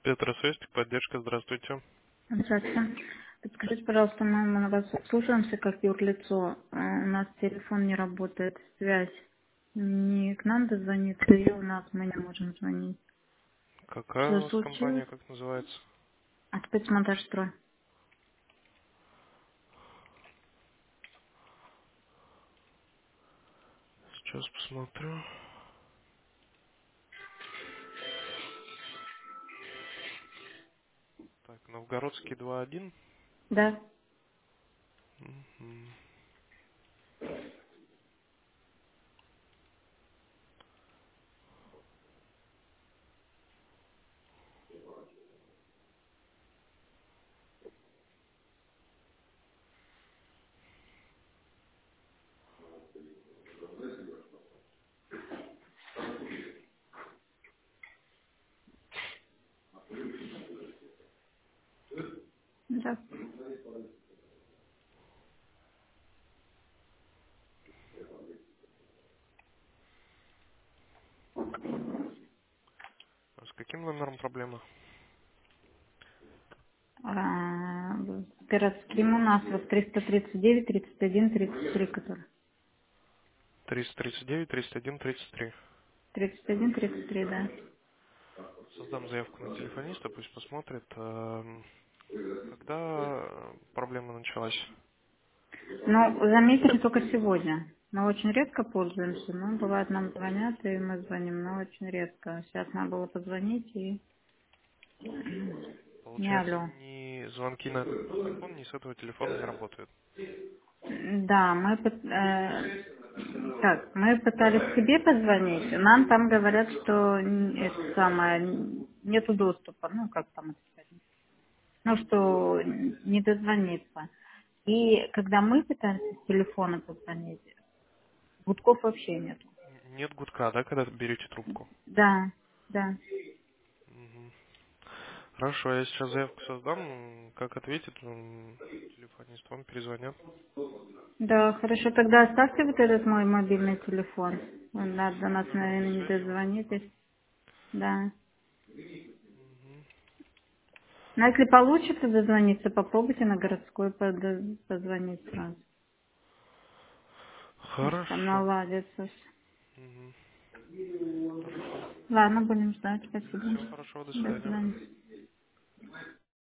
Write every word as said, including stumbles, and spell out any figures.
Петросвестик, поддержка, здравствуйте. Здравствуйте. Подскажите, пожалуйста, мы на вас обслуживаемся как юрлицо. А У нас телефон не работает, связь не к нам дозвонится, и у нас мы не можем звонить. Какая Что у вас случилось? компания, как называется? А спецмонтаж строй. Сейчас посмотрю. Так, Новгородский два один. Да. Мгм. Да. А с каким номером проблема? А, с городским у нас вот триста тридцать девять, тридцать один, тридцать три, который. триста тридцать девять, тридцать один, тридцать три. тридцать один, тридцать три, да. Создам заявку на телефониста, пусть посмотрит. Эм, Когда э, проблема началась? Ну, заметили только сегодня. Мы очень редко пользуемся, но бывает нам звонят, и мы звоним, но очень редко. Сейчас надо было позвонить и не Получается, алло. ни звонки на этот телефон, ни с этого телефона не работают. Да, мы, пыт- э, так, мы пытались себе позвонить, нам там говорят, что н- это самое, н- нету доступа, ну, как там это сказать, ну, что не дозвониться. И когда мы пытаемся с телефона позвонить, гудков вообще нету. Н- Нет гудка, да, когда берете трубку? Да, да. Мгм. Хорошо, я сейчас заявку создам. м, Как ответит, м, телефонист вам перезвонят. Да, хорошо, тогда оставьте вот этот мой мобильный телефон. Надо до нас, Для обратной наверное, не связи его создам. дозвонитесь. Да. Мгм. Но если получится дозвониться, попробуйте на городской подо- позвонить сразу. Может, там Хорошо. наладится. Мгм. Хорошо. Ладно, будем ждать. Мгм. Спасибо. Всего хорошего, до До свидания. свидания.